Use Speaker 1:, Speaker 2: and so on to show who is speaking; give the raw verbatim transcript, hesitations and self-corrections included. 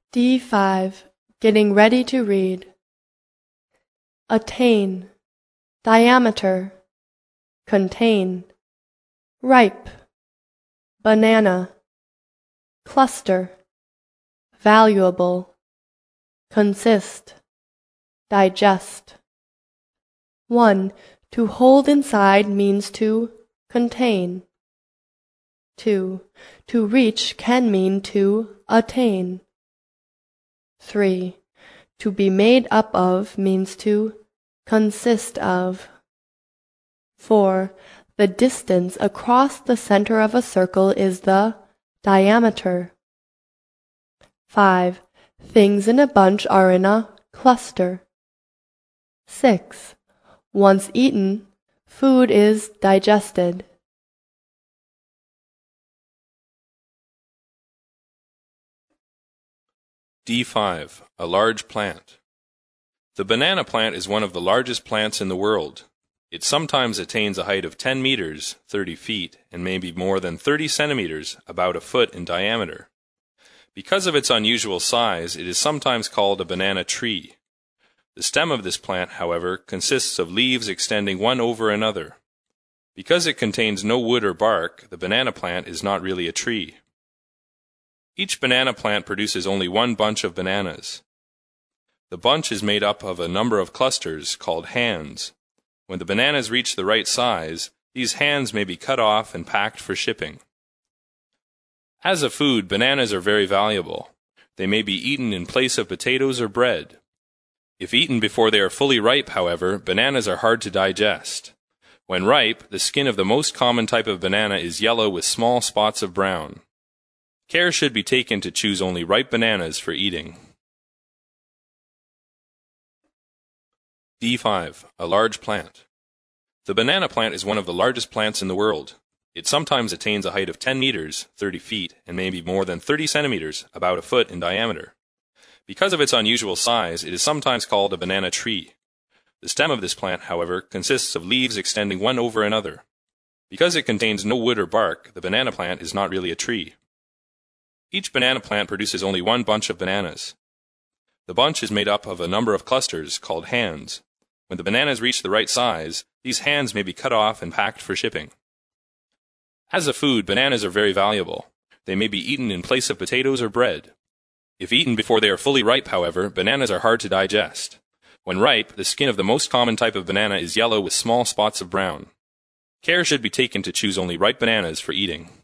Speaker 1: D five. Getting ready to read. Attain, diameter, contain, ripe, banana, cluster, valuable, consist, digest. one. To hold inside means to contain. two. To reach can mean to attain. three. To be made up of means to consist of. four. The distance across the center of a circle is the diameter. five. Things in a bunch are in a cluster. six. Once eaten, food is digested.
Speaker 2: D five. A large plant. The banana plant is one of the largest plants in the world. It sometimes attains a height of ten meters, thirty feet, and maybe more than thirty centimeters, about a foot in diameter. Because of its unusual size, it is sometimes called a banana tree. The stem of this plant, however, consists of leaves extending one over another. Because it contains no wood or bark, the banana plant is not really a tree. Each banana plant produces only one bunch of bananas. The bunch is made up of a number of clusters called hands. When the bananas reach the right size, these hands may be cut off and packed for shipping. As a food, bananas are very valuable. They may be eaten in place of potatoes or bread. If eaten before they are fully ripe, however, bananas are hard to digest. When ripe, the skin of the most common type of banana is yellow with small spots of brown. Care should be taken to choose only ripe bananas for eating. D five. A large plant. The banana plant is one of the largest plants in the world. It sometimes attains a height of ten meters, thirty feet, and maybe more than thirty centimeters, about a foot in diameter. Because of its unusual size, it is sometimes called a banana tree. The stem of this plant, however, consists of leaves extending one over another. Because it contains no wood or bark, the banana plant is not really a tree. Each banana plant produces only one bunch of bananas. The bunch is made up of a number of clusters called hands. When the bananas reach the right size, these hands may be cut off and packed for shipping. As a food, bananas are very valuable. They may be eaten in place of potatoes or bread. If eaten before they are fully ripe, however, bananas are hard to digest. When ripe, the skin of the most common type of banana is yellow with small spots of brown. Care should be taken to choose only ripe bananas for eating.